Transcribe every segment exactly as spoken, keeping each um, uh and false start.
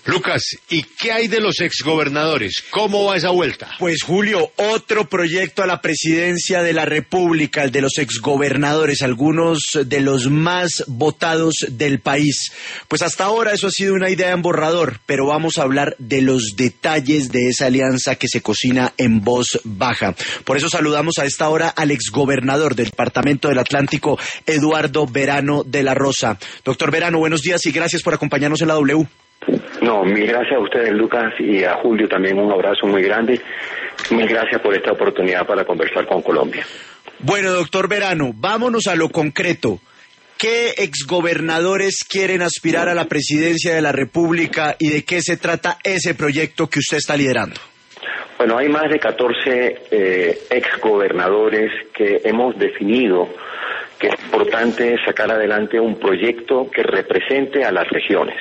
Lucas, ¿y qué hay de los exgobernadores? ¿Cómo va esa vuelta? Pues Julio, otro proyecto a la presidencia de la República, el de los exgobernadores, algunos de los más votados del país. Pues hasta ahora eso ha sido una idea en borrador, pero vamos a hablar de los detalles de esa alianza que se cocina en voz baja. Por eso saludamos a esta hora al exgobernador del Departamento del Atlántico, Eduardo Verano de la Rosa. Doctor Verano, buenos días y gracias por acompañarnos en la W. No, mil gracias a ustedes, Lucas, y a Julio también un abrazo muy grande. Mil gracias por esta oportunidad para conversar con Colombia. Bueno, doctor Verano, vámonos a lo concreto. ¿Qué exgobernadores quieren aspirar a la presidencia de la República y de qué se trata ese proyecto que usted está liderando? Bueno, hay más de catorce eh, exgobernadores que hemos definido que es importante sacar adelante un proyecto que represente a las regiones.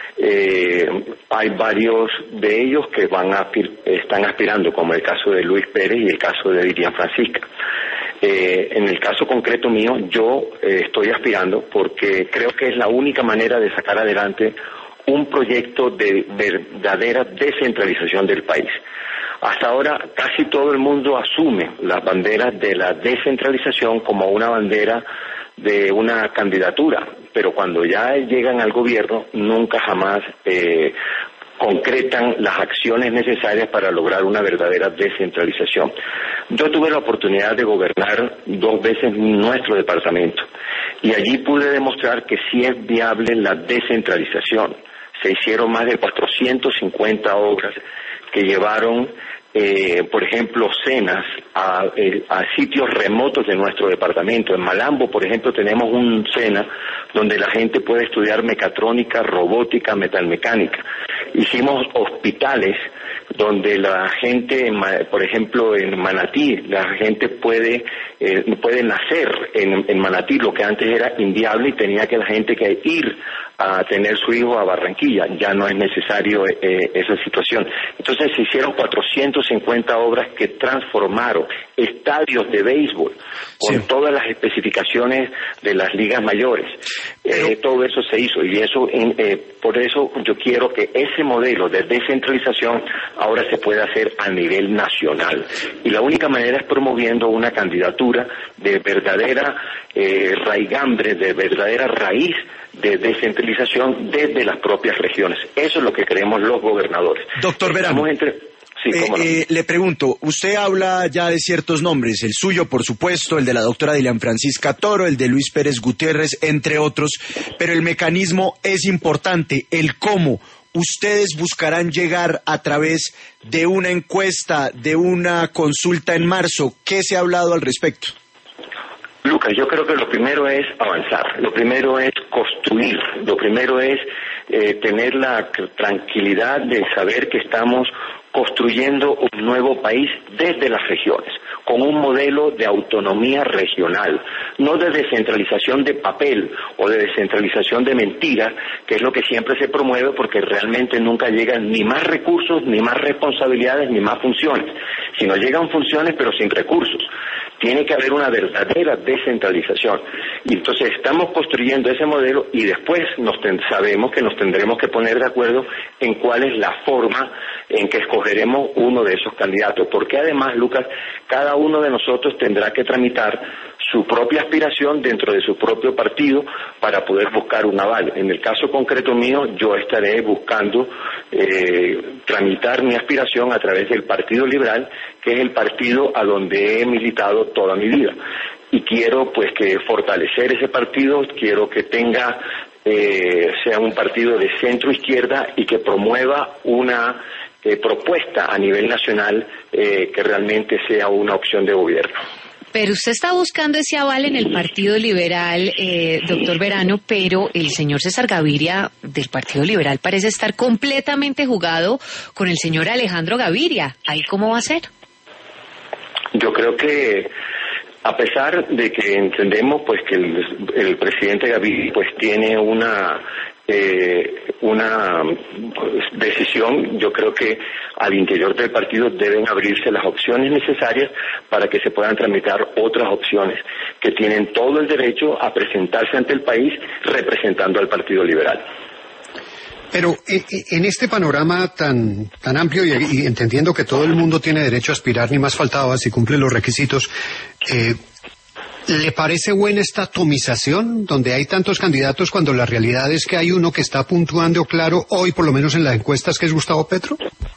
Eh, hay varios de ellos que van a están aspirando, como el caso de Luis Pérez y el caso de Dilian Francisca. Eh, en el caso concreto mío, yo eh, estoy aspirando porque creo que es la única manera de sacar adelante un proyecto de verdadera descentralización del país. Hasta ahora casi todo el mundo asume las banderas de la descentralización como una bandera de una candidatura, pero cuando ya llegan al gobierno nunca jamás eh, concretan las acciones necesarias para lograr una verdadera descentralización. Yo tuve la oportunidad de gobernar dos veces nuestro departamento y allí pude demostrar que sí es viable la descentralización. Se hicieron más de cuatrocientas cincuenta obras que llevaron Eh, por ejemplo, cenas a, eh, a sitios remotos de nuestro departamento. En Malambo, por ejemplo, tenemos un cena donde la gente puede estudiar mecatrónica, robótica, metalmecánica. Hicimos hospitales donde la gente, por ejemplo, en Manatí, la gente puede eh, puede nacer en, en Manatí, lo que antes era inviable y tenía que la gente que ir a tener su hijo a Barranquilla. Ya no es necesario eh, esa situación. Entonces se hicieron cuatrocientas cincuenta obras que transformaron estadios de béisbol con sí. todas las especificaciones de las ligas mayores. Eh, todo eso se hizo y eso eh, por eso yo quiero que ese modelo de descentralización ahora se pueda hacer a nivel nacional. Y la única manera es promoviendo una candidatura de verdadera eh, raigambre, de verdadera raíz de descentralización desde las propias regiones. Eso es lo que queremos los gobernadores. Doctor Verano, entre... sí, eh, no. eh, le pregunto, usted habla ya de ciertos nombres, el suyo por supuesto, el de la doctora Dilian Francisca Toro, el de Luis Pérez Gutiérrez, entre otros, pero el mecanismo es importante, el cómo. ¿Ustedes buscarán llegar a través de una encuesta, de una consulta en marzo? ¿Qué se ha hablado al respecto? Lucas, yo creo que lo primero es avanzar, lo primero es construir, lo primero es eh, tener la tranquilidad de saber que estamos construyendo un nuevo país desde las regiones, con un modelo de autonomía regional, no de descentralización de papel o de descentralización de mentiras, que es lo que siempre se promueve porque realmente nunca llegan ni más recursos, ni más responsabilidades, ni más funciones, sino llegan funciones pero sin recursos. Tiene que haber una verdadera descentralización. Y entonces estamos construyendo ese modelo y después nos ten, sabemos que nos tendremos que poner de acuerdo en cuál es la forma en que escogeremos uno de esos candidatos. Porque además, Lucas, cada uno de nosotros tendrá que tramitar su propia aspiración dentro de su propio partido para poder buscar un aval. En el caso concreto mío, yo estaré buscando eh, tramitar mi aspiración a través del Partido Liberal, que es el partido a donde he militado toda mi vida. Y quiero pues que fortalecer ese partido, quiero que tenga, eh, sea un partido de centro izquierda y que promueva una eh, propuesta a nivel nacional eh, que realmente sea una opción de gobierno. Pero usted está buscando ese aval en el Partido Liberal, eh, doctor Verano, pero el señor César Gaviria del Partido Liberal parece estar completamente jugado con el señor Alejandro Gaviria. ¿Ahí cómo va a ser? Yo creo que a pesar de que entendemos pues que el, el presidente Gaviria pues tiene una eh, una decisión, yo creo que al interior del partido deben abrirse las opciones necesarias para que se puedan tramitar otras opciones que tienen todo el derecho a presentarse ante el país representando al Partido Liberal. Pero eh, en este panorama tan tan amplio y, y entendiendo que todo el mundo tiene derecho a aspirar, ni más faltaba si cumple los requisitos, eh, ¿le parece buena esta atomización donde hay tantos candidatos cuando la realidad es que hay uno que está puntuando claro hoy, por lo menos en las encuestas, que es Gustavo Petro?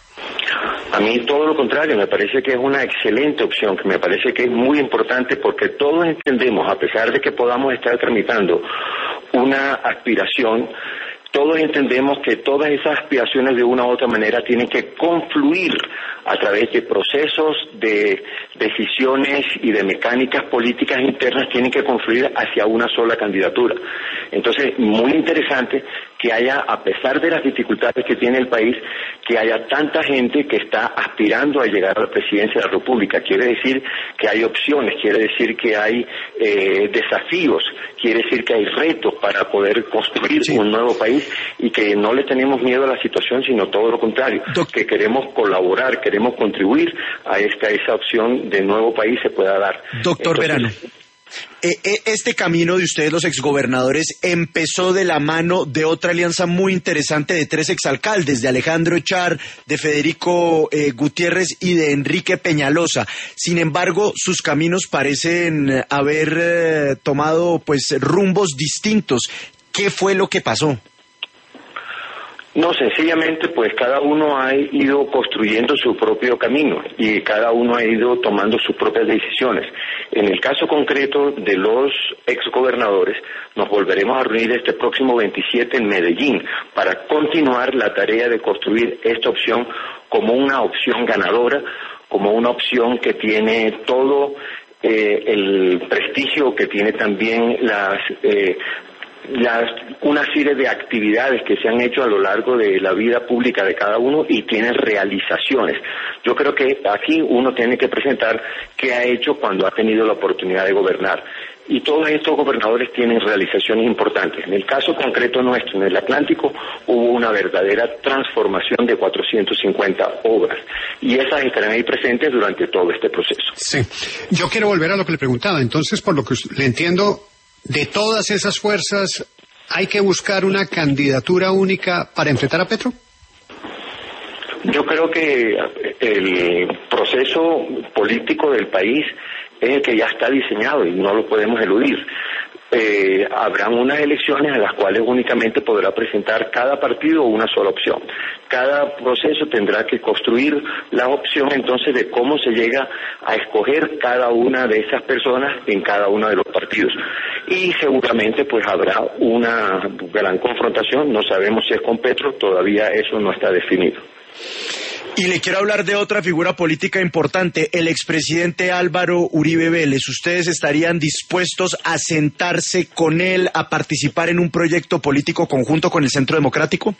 A mí todo lo contrario, me parece que es una excelente opción, que me parece que es muy importante porque todos entendemos, a pesar de que podamos estar tramitando una aspiración, todos entendemos que todas esas aspiraciones de una u otra manera tienen que confluir a través de procesos, de decisiones y de mecánicas políticas internas, tienen que confluir hacia una sola candidatura. Entonces, muy interesante que haya, a pesar de las dificultades que tiene el país, que haya tanta gente que está aspirando a llegar a la presidencia de la República. Quiere decir que hay opciones, quiere decir que hay eh, desafíos, quiere decir que hay retos para poder construir sí. un nuevo país y que no le tenemos miedo a la situación, sino todo lo contrario, Doc- que queremos colaborar, queremos contribuir a esta esa opción de nuevo país se pueda dar. Doctor Entonces, Verano. Eh, eh, este camino de ustedes, los exgobernadores, empezó de la mano de otra alianza muy interesante de tres exalcaldes, de Alejandro Echar, de Federico eh, Gutiérrez y de Enrique Peñalosa. Sin embargo, sus caminos parecen haber eh, tomado pues rumbos distintos. ¿Qué fue lo que pasó? No, sencillamente pues cada uno ha ido construyendo su propio camino y cada uno ha ido tomando sus propias decisiones. En el caso concreto de los exgobernadores, nos volveremos a reunir este próximo veintisiete en Medellín para continuar la tarea de construir esta opción como una opción ganadora, como una opción que tiene todo eh, el prestigio, que tiene también las... Eh, Las, una serie de actividades que se han hecho a lo largo de la vida pública de cada uno y tienen realizaciones. Yo creo que aquí uno tiene que presentar qué ha hecho cuando ha tenido la oportunidad de gobernar. Y todos estos gobernadores tienen realizaciones importantes. En el caso concreto nuestro, en el Atlántico, hubo una verdadera transformación de cuatrocientas cincuenta obras. Y esas estarán ahí presentes durante todo este proceso. Sí. Yo quiero volver a lo que le preguntaba. Entonces, por lo que le entiendo, de todas esas fuerzas, ¿hay que buscar una candidatura única para enfrentar a Petro? Yo creo que el proceso político del país es el que ya está diseñado y no lo podemos eludir. Eh, habrán unas elecciones en las cuales únicamente podrá presentar cada partido una sola opción. Cada proceso tendrá que construir la opción entonces de cómo se llega a escoger cada una de esas personas en cada uno de los partidos. Y seguramente pues habrá una gran confrontación, no sabemos si es con Petro, todavía eso no está definido. Y le quiero hablar de otra figura política importante, el expresidente Álvaro Uribe Vélez. ¿Ustedes estarían dispuestos a sentarse con él, a participar en un proyecto político conjunto con el Centro Democrático?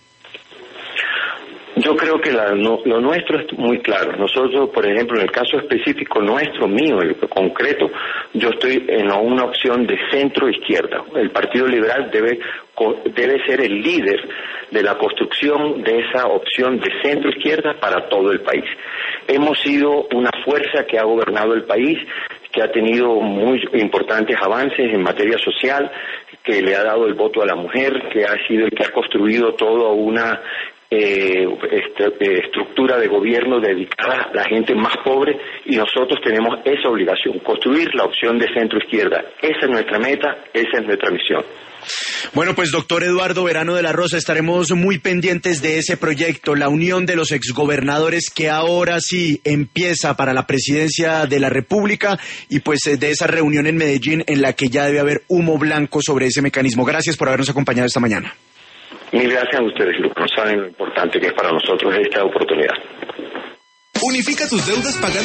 Yo creo que la, no, lo nuestro es muy claro. Nosotros, por ejemplo, en el caso específico nuestro, mío, el concreto, yo estoy en una opción de centro-izquierda. El Partido Liberal debe, debe ser el líder de la construcción de esa opción de centro-izquierda para todo el país. Hemos sido una fuerza que ha gobernado el país, que ha tenido muy importantes avances en materia social, que le ha dado el voto a la mujer, que ha sido el que ha construido toda una Eh, est- eh, estructura de gobierno dedicada a la gente más pobre, y nosotros tenemos esa obligación, construir la opción de centro-izquierda. Esa es nuestra meta, esa es nuestra misión. Bueno, pues doctor Eduardo Verano de la Rosa, estaremos muy pendientes de ese proyecto, la unión de los exgobernadores, que ahora sí empieza para la presidencia de la República, y pues de esa reunión en Medellín en la que ya debe haber humo blanco sobre ese mecanismo. Gracias por habernos acompañado esta mañana. Mil gracias a ustedes, Lucas. Saben lo importante que es para nosotros esta oportunidad. Unifica tus deudas pagando